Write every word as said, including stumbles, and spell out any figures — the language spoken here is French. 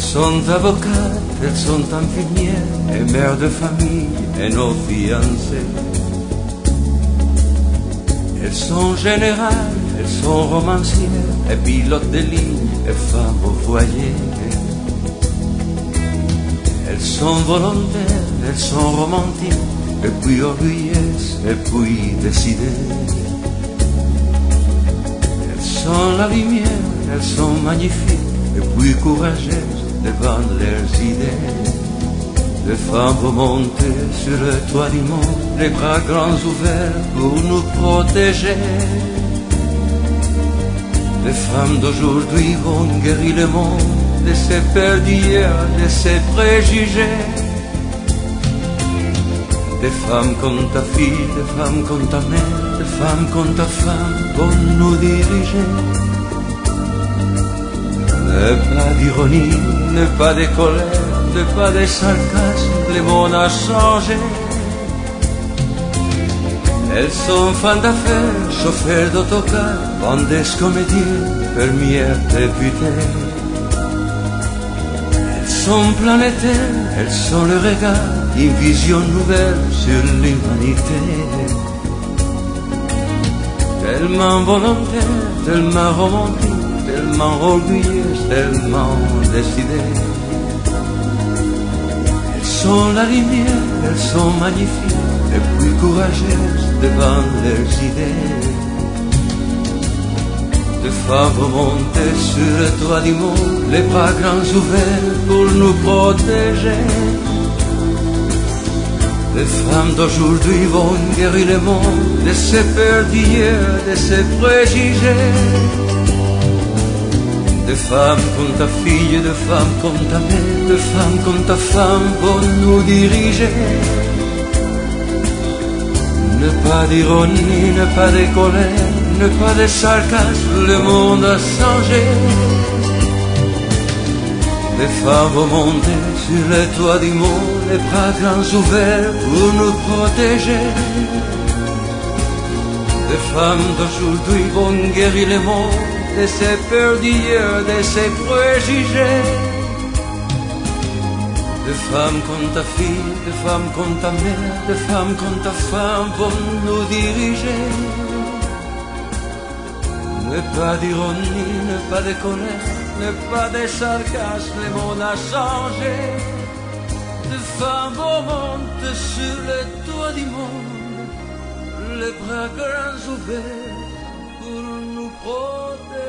sont avocates, elles sont infirmières et mères de famille et nos fiancées. Elles sont générales, elles sont romancières et pilotes de ligne et femmes au foyer. Elles sont volontaires, elles sont romantiques et puis orgueilleuses et puis décidées. Elles sont la lumière, elles sont magnifiques et puis courageuses devant leurs idées. Les femmes vont monter sur le toit du monde, les bras grands ouverts pour nous protéger. Les femmes d'aujourd'hui vont guérir le monde de ses peurs d'hier, de ses préjugés. Des femmes comme ta fille, des femmes comme ta mère, des femmes comme ta femme vont nous diriger. Ne pas d'ironie, ne pas de colère, ne pas de sarcasme, le monde a changé. Elles sont femmes d'affaires, chauffeurs d'autocar, vendeuses, comédiennes, fermières, députées. Elles sont planétaires, elles sont le regard, une vision nouvelle sur l'humanité. Tellement volontaire, tellement romantique, tellement orgueilleuse, tellement décidée. Elles sont la lumière, elles sont magnifiques et puis courageuses devant leurs idées. Des femmes vont monter sur le toit du monde, les bras grands ouverts pour nous protéger. Les femmes d'aujourd'hui vont guérir le monde de ses peurs d'hier, de ses préjugés. Des femmes comme ta fille, des femmes comme ta mère, des femmes comme ta femme vont nous diriger. Ne pas d'ironie, ne pas de colère, ne pas de sarcasme, le monde a changé. Les femmes vont monter sur les toits du monde, les bras grands ouverts pour nous protéger. Les femmes d'aujourd'hui vont guérir le monde de ses peurs d'hier, de ses préjugés. Des femmes comme ta fille, des femmes comme ta mère, des femmes comme ta femme vont nous diriger. Ne pas d'ironie, ne pas de colère, ne pas de sarcasme, le monde a changé. Des femmes vont monter sur le toit du monde, les bras grands ouverts pour nous protéger.